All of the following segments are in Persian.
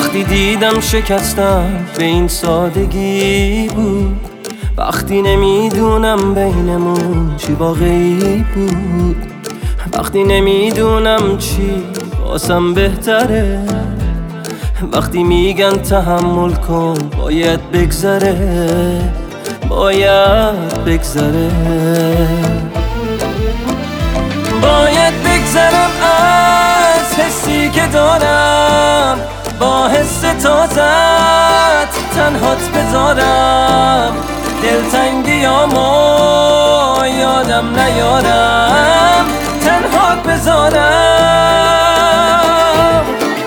وقتی دیدم شکستم به این سادگی بود، وقتی نمیدونم بینمون چی واقعی بود، وقتی نمیدونم چی واسم بهتره، وقتی میگن تحمل کن باید بگذره، باید بگذره، باید بگذرم از حسی که دارم، با حس تازت تنهات بذارم، دلتنگیامو یادم نیارم، تنهات بذارم.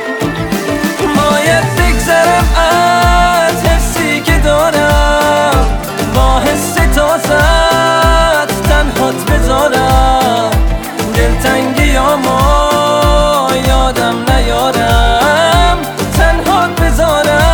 باید بگذرم از حسی که دارم، با حس تازت تنهات بذارم، دلتنگیامو یادم نیارم، تنهات بذارم.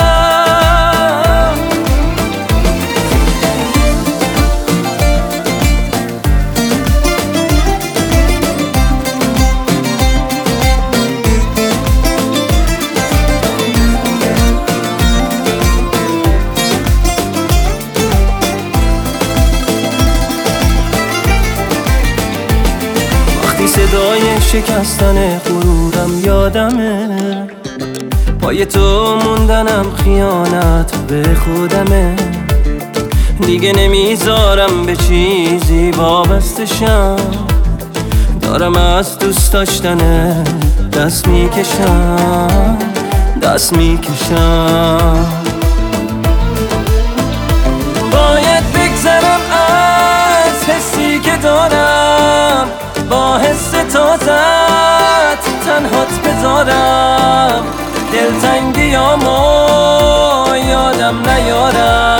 صدای شکستن غرورم یادمه، پای تو موندنم خیانت به خودمه، دیگه نمیذارم به چیزی وابسته شم، دارم از دوست داشتن دست میکشم، دست میکشم. باید بگذرم از حسی که دارم، با حس تازت تنهات بذارم، دلتنگیامو یادم نیارم،